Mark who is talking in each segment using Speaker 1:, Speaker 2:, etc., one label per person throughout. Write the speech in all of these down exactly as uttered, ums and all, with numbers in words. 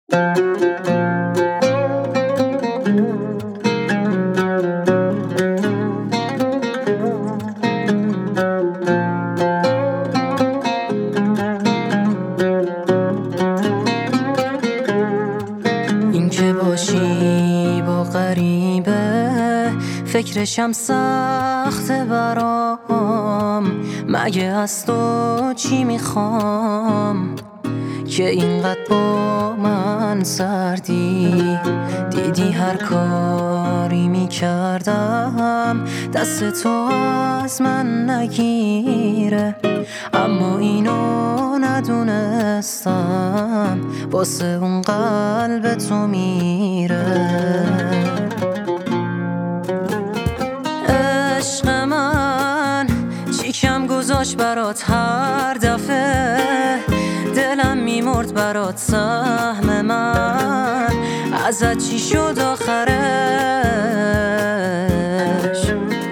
Speaker 1: این که باشی با غریبه فکرشم سخته برام، مگه از تو چی میخوام که اینقدر با من سردی؟ دیدی هر کاری میکردم دست تو از من نگیره، اما اینو ندونستم واسه اون قلب تو میره. عشق من چی کم گذاشت برات هر دفعه، دلم میمرد برات سهم من، ازت چی شد آخرش؟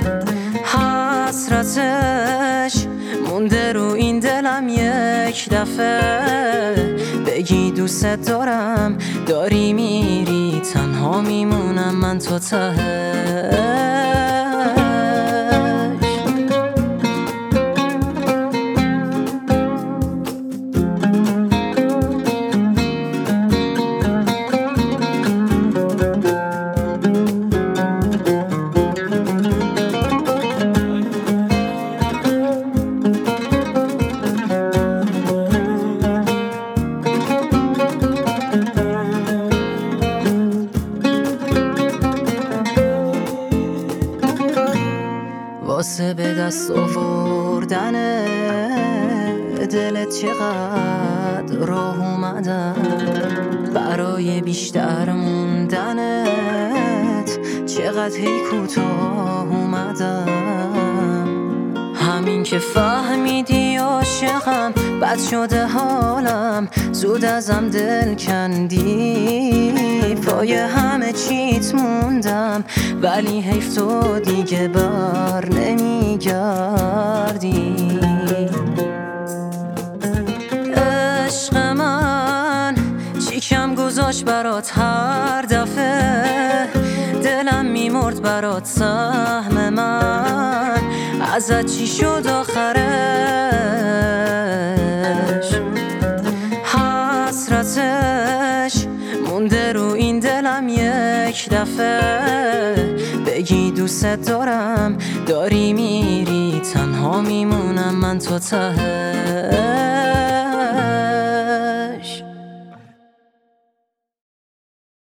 Speaker 1: حسرتش مونده رو این دلم یک دفعه، بگی دوست دارم داری میری تنها میمونم من تو تهش. واسه به دست آوردن دلت چقدر راه اومدم، برای بیشتر موندنت چقدر هی کوتاه اومدم. همین که فهمیدی عاشقم بد شده حالم، زود ازم دل کندی، پای همه چیت موندم ولی حیف تو دیگه بر نمیگردی. عشق من چی کم گذاشت برات هر دفعه، دلم میمرد برات سهم من، ازت چی شد آخرش؟ حسرتش مونده رو این دلم یک دفعه، بگی دوست دارم داری میری تنها میمونم من تو تهش.